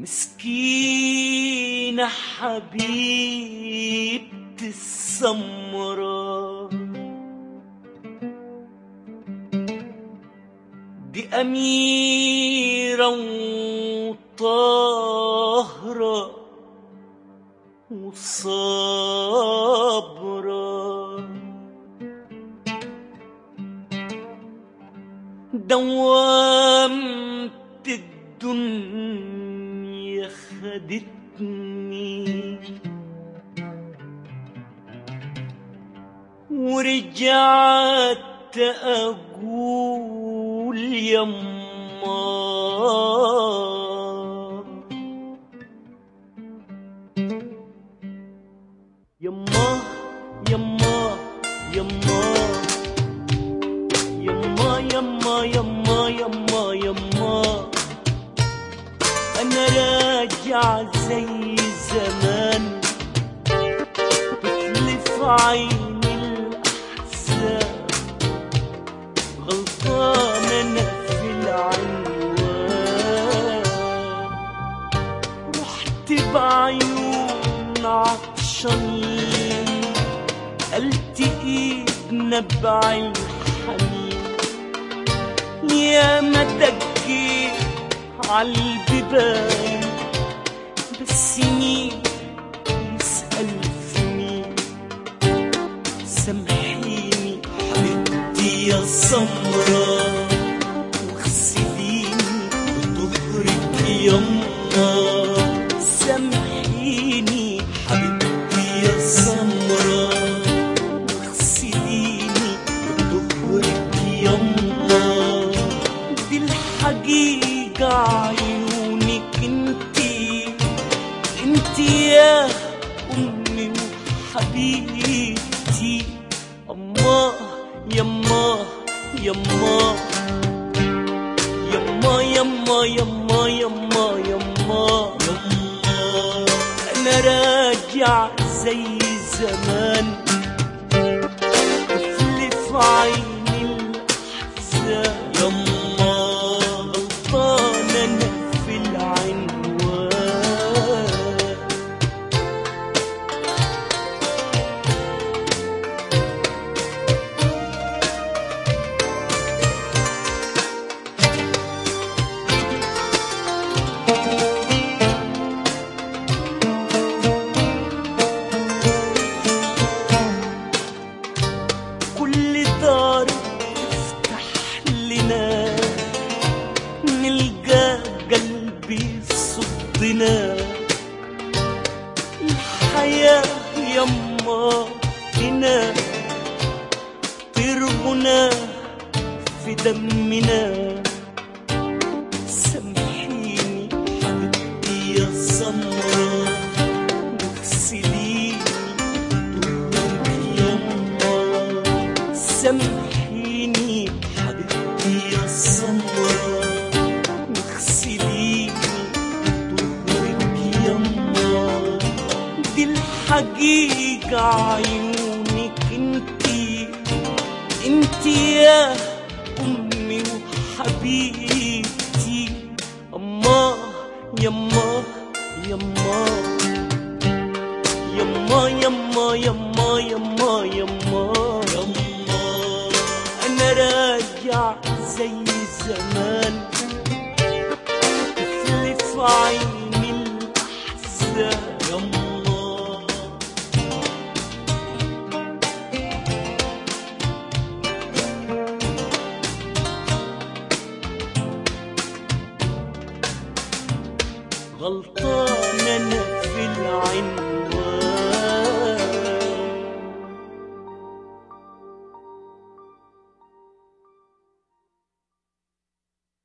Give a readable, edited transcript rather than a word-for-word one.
مسكينة حبيبتي السمرا، دي أميرة وطاهرة وصابرة، دوامة الدنيا خدتني ورجعت أقول يما يما يما يما يما يما يما يما يما، أنا راجع زي زمان، طفل في عيني الأحزان، غلطان أنا في العنوان، رحت بعيون عطشانين التقي بنبع الحنين، يا ما دقيت عالبيبان بس مين يسأل في مين، سامحيني حبيبتي يا سمرا واغسليني بطهرك يما، سامحيني حبيبتي يا سمرا واغسليني بطهرك يما، دي الحقيقة عيونك انتي يا أمي وحبيبتي، أما يما يما يما يما يما يما يما، أنا راجع زي زمان، طفل في عيني الأحزان، يما غلطان أنا في العنوان. كل دار تفتح لنا نلقى قلبي صدنا، الحياة يما هنا ترغنا في دمنا، سامحيني حبيبتي يا سمرا واغسليني طهرك يما، سامحيني حبيبتي يا سمرا واغسليني طهرك يما، دي الحقيقة عيونك انتي يا أمي وحبيبتي، أما يما يما يما يما يما يما يما، أنا راجع زي زمان، طفل في عيني الأحزان، يما غلطان أنا في العنوان.